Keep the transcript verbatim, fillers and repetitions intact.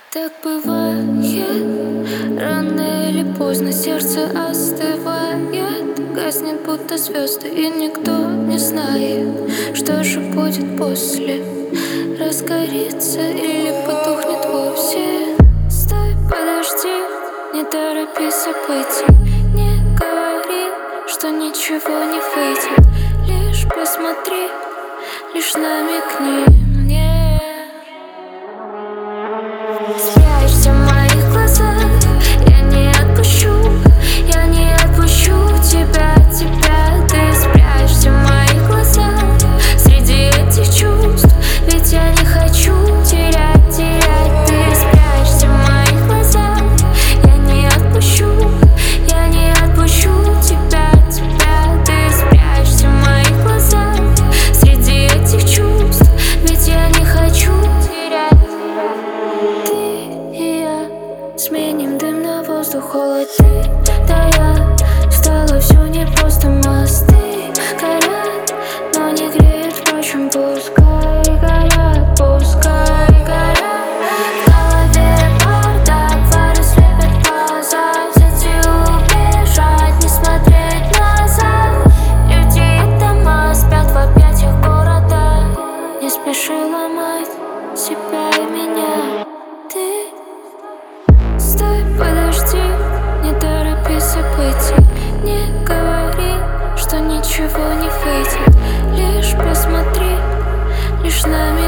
Так бывает, рано или поздно сердце остывает, гаснет будто звезды, и никто не знает, что же будет после. Разгорится или потухнет вовсе. Стой, подожди, не торопи события. Не говори, что ничего не выйдет. Лишь посмотри, лишь намекни мне. Спрячься в моих глазах, я не отпущу, я не отпущу тебя, тебя. Ты спрячься в моих глазах, среди этих чувств, ведь я не хочу терять, терять. Ты спрячься в моих глазах, я не отпущу, я не отпущу тебя, тебя. Ты спрячься в моих глазах, среди этих чувств, ведь я не хочу терять. Сменим дым на воздух, холод ты, да я. Стало все непросто, мосты горят, но не греет, впрочем, пускай горят, пускай горят. В голове бардак, фары слепят глаза, взять и убежать, не смотреть назад. Люди и дома спят в объятиях города. Не спеши ломать себя и меня. Ты стой, подожди, не торопи события. Не говори, что ничего не выйдет. Лишь посмотри, лишь на меня.